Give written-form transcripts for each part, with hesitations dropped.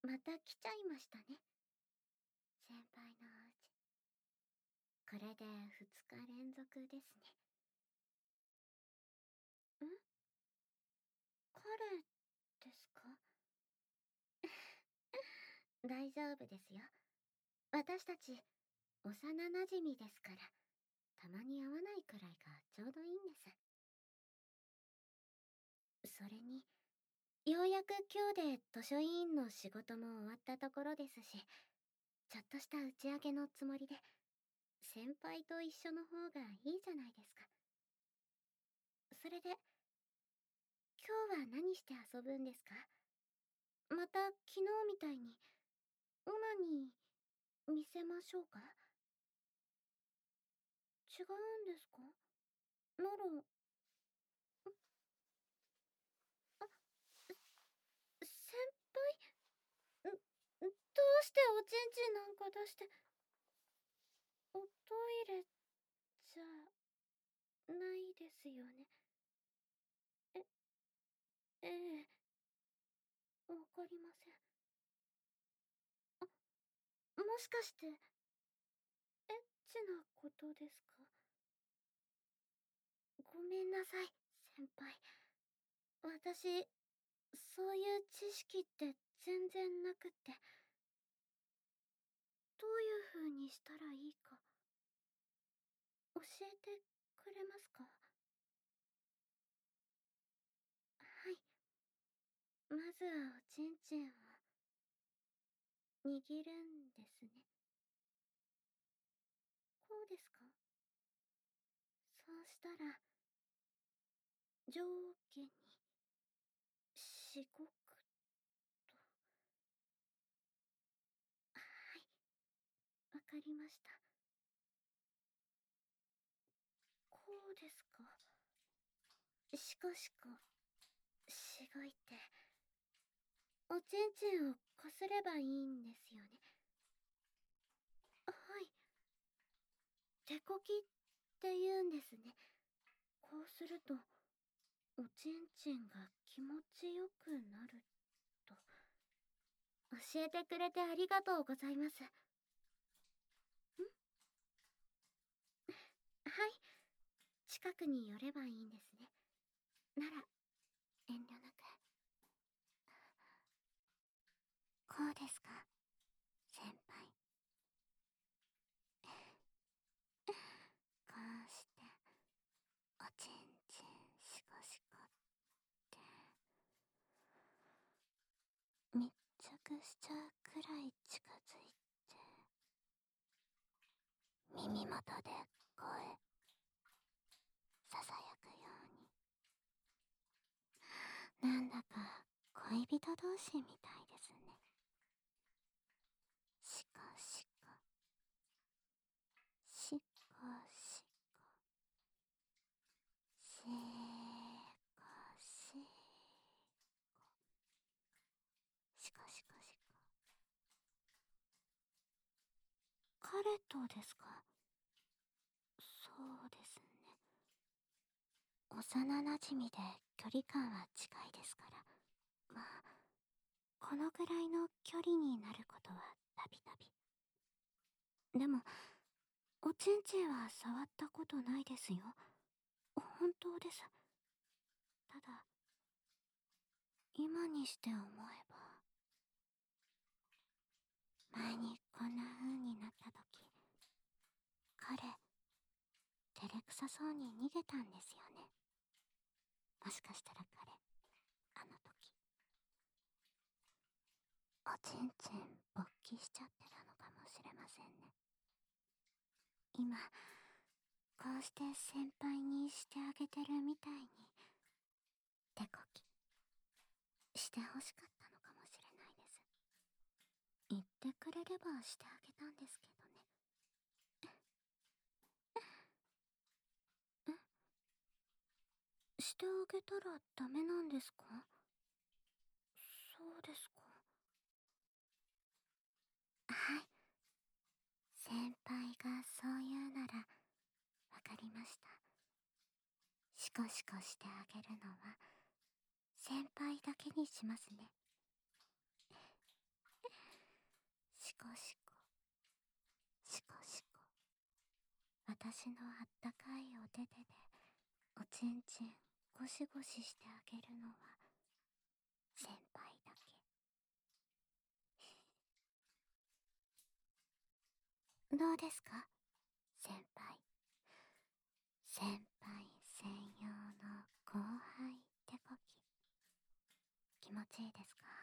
また来ちゃいましたね。先輩のお家。これで2日連続ですね。ん？彼ですか？大丈夫ですよ。私たち、幼馴染ですから、たまに会わないくらいがちょうどいいんです。それに、ようやく今日で図書委員の仕事も終わったところですし、ちょっとした打ち上げのつもりで、先輩と一緒の方がいいじゃないですか。それで、今日は何して遊ぶんですか？また昨日みたいに、オナに見せましょうか？違うんですか？なら、先輩、どうしておちんちんなんか出して、おトイレじゃないですよね。え、ええ、わかりません。もしかして、エッチなことですか？ごめんなさい、先輩。私、そういう知識って全然なくって、どういう風にしたらいいか、教えてくれますか？はい。まずはおちんちんを握るんですね。こうですか？そうしたら、上下にしごくと。はい、わかりました。こうですか？しこしこ、しごいて、おちんちんをこすればいいんですよね。はい。手こきって言うんですね。こうすると、おちんちんが気持ちよくなると。教えてくれてありがとうございます。はい。近くに寄ればいいんですね。なら、遠慮なく。こうですか、先輩。こうして、おちんちんしこしこって、密着しちゃうくらい近づいて、耳元で声、ささやくように。なんだか恋人同士みたいですね。しこしこ、しこしこ、しこしこ、しこしこしこ。彼とですか？そうですね。幼馴染で距離感は近いですから、まあ、このくらいの距離になることはたびたび。でも、おちんちんは触ったことないですよ。本当です。ただ、今にして思えば、前にこんな風になった時、彼、照れくさそうに逃げたんですよね。もしかしたら彼、あの時、おちんちん勃起しちゃってたのかもしれませんね。今、こうして先輩にしてあげてるみたいに、手こきしてほしかったのかもしれないです。言ってくれればしてあげたんですけどね。してあげたらダメなんですか？そうですか。はい。先輩がそう言うなら、わかりました。シコシコしてあげるのは、先輩だけにしますね。 しこしこ、しこしこ。私のあったかいお手手でおちんちんゴシゴシしてあげるのは先輩だけ。どうですか先輩。先輩専用の後輩手こき、気持ちいいですか？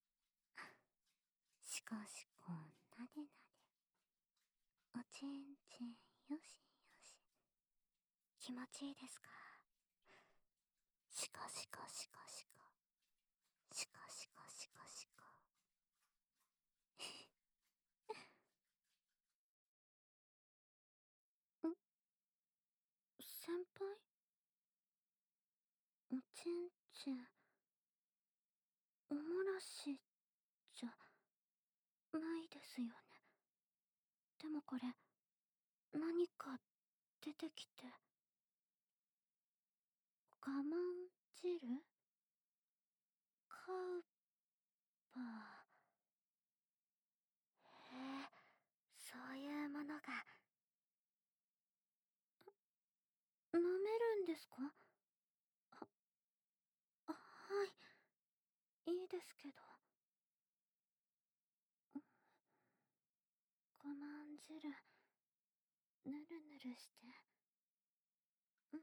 しこしこなでなで、おちんちんよしよし、気持ちいいですか？しこしこしこしこ、しこしこしこしこ。ん、先輩、おちんちんおもらしじゃないですよね。でもこれ何か出てきて、我慢汁、カウパー。へえ、そういうものが飲めるんですか？はい、いいですけど。我慢汁、ぬるぬるして。うん、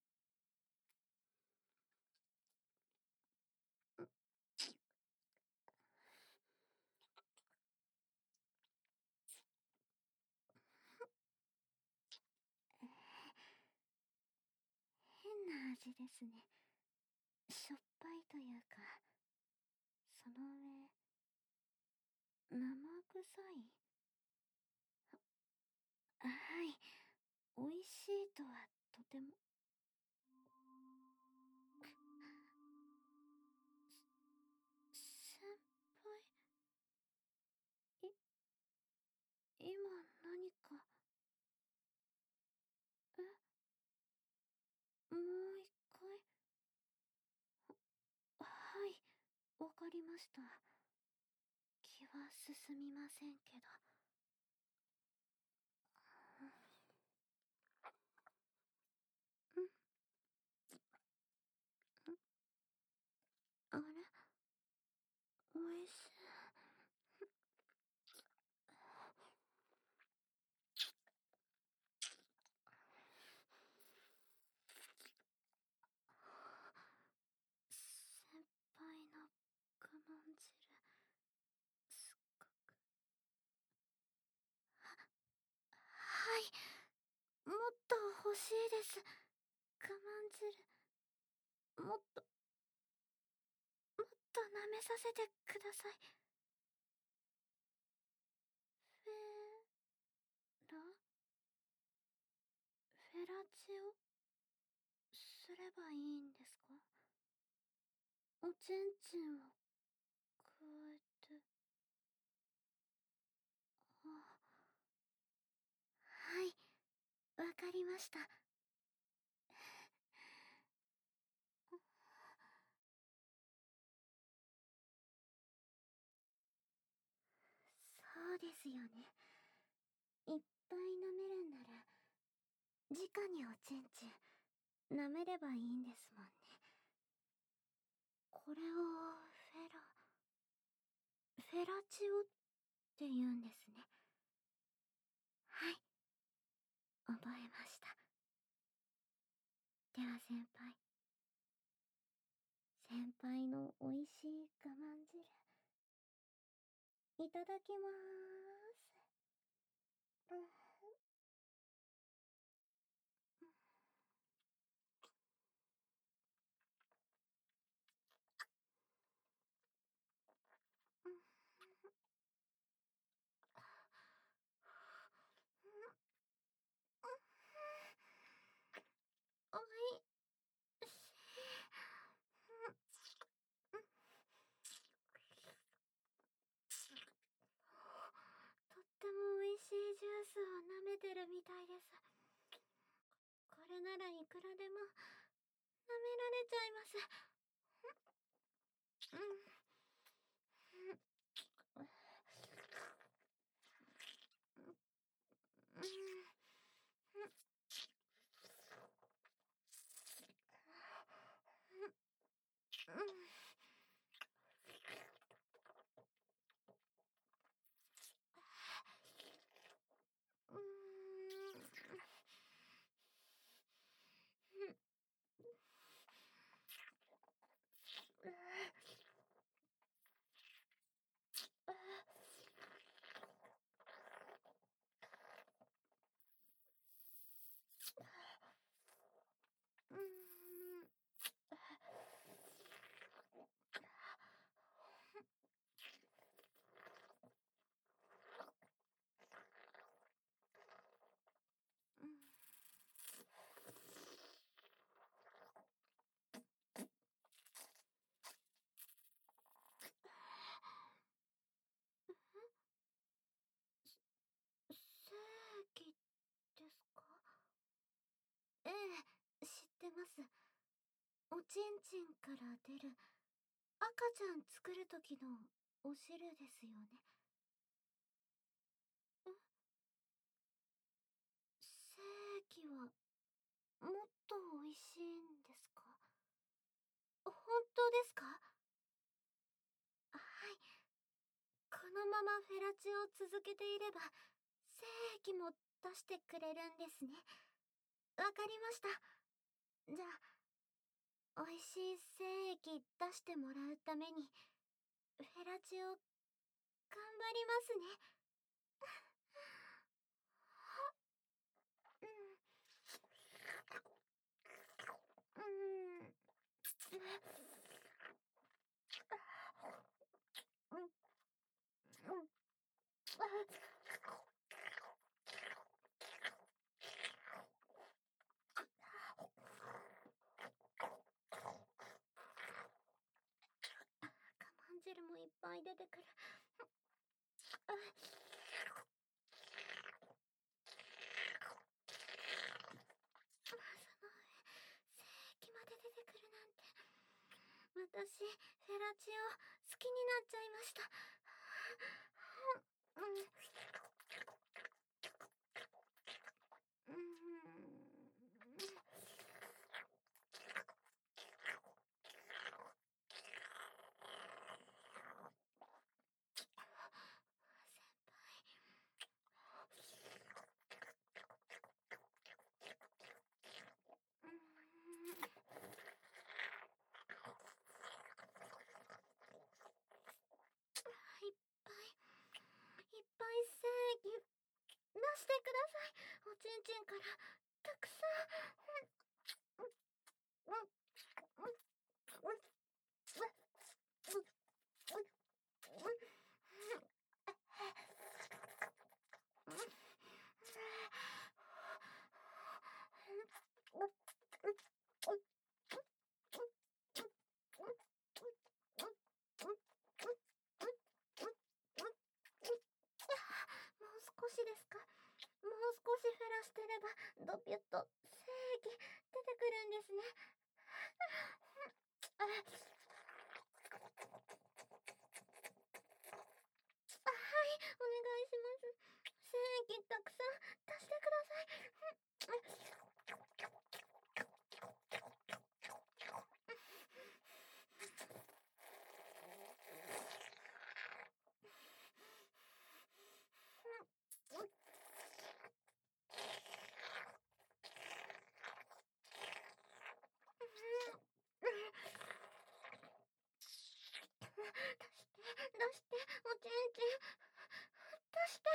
変な味ですね。しょっぱいというか、その上、生臭い。はい、美味しいとはとても。先輩、今何か。もう一回。はい、わかりました。気は進みませんけど。うん、あれ、おいしい。先輩の我慢汁、すっごく。はい、もっと欲しいです。我慢汁、もっと、もっと舐めさせてください。フェラフェラチオすればいいんですか？おちんちんを加えて。はい、わかりました。そうですよね。いっぱい飲めるんなら、直におちんちん舐めればいいんですもんね。これをフェラチオって言うんですね。はい、覚えました。では先輩の美味しい我慢汁、いただきまーす。うん、うん、おいしい。とっても美味しいジュースを舐めてるみたいです。これならいくらでも舐められちゃいます。うん、 ってます。おちんちんから出る赤ちゃん作る時のお汁ですよね。精液はもっと美味しいんですか？本当ですか？はい。このままフェラチオを続けていれば精液も出してくれるんですね。わかりました。じゃあ美味しい精液出してもらうためにフェラチオ頑張りますね。うん。我慢汁もいっぱい出てくる。その精液まで出てくるなんて。私、フェラチオ好きになっちゃいました。うん。いっぱいいっぱい精液出してください。おちんちんからたくさん。もう少しですか？もう少し減らしてればドピュッと精液出てくるんですね。はい、お願いします。精液たくさん出してください。出して、おちんちん。出して。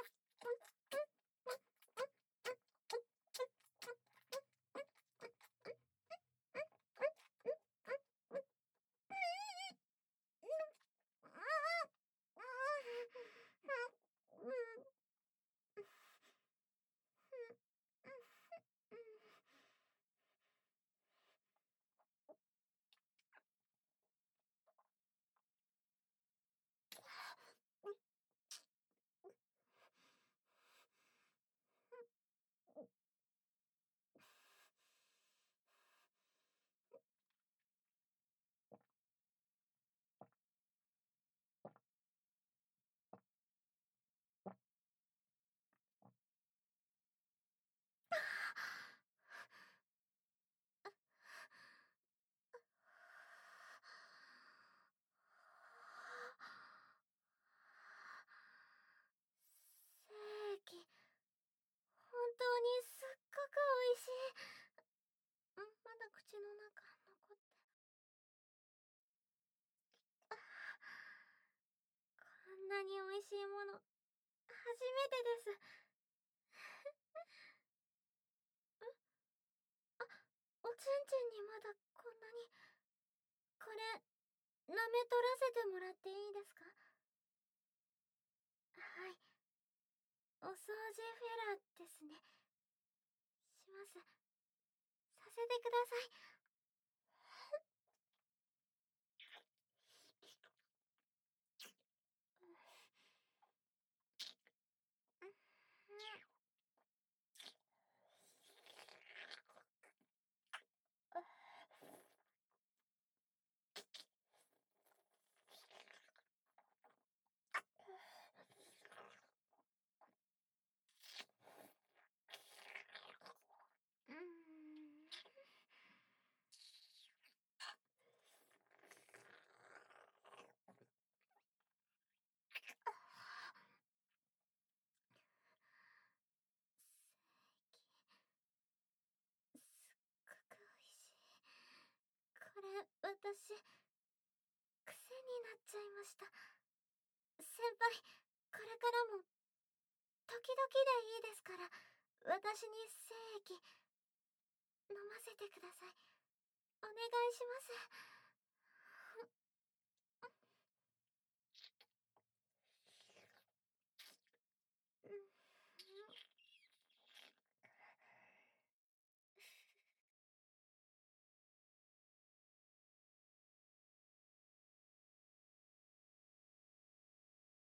精液、本当にすっごく美味しい。まだ口の中残って。こんなに美味しいもの、初めてです。おちんちんにまだこんなに。これ、舐め取らせてもらっていいですか？はい。お掃除フェラですね。します。させてください。 私、癖になっちゃいました。先輩、これからも、時々でいいですから、私に精液、飲ませてください。お願いします。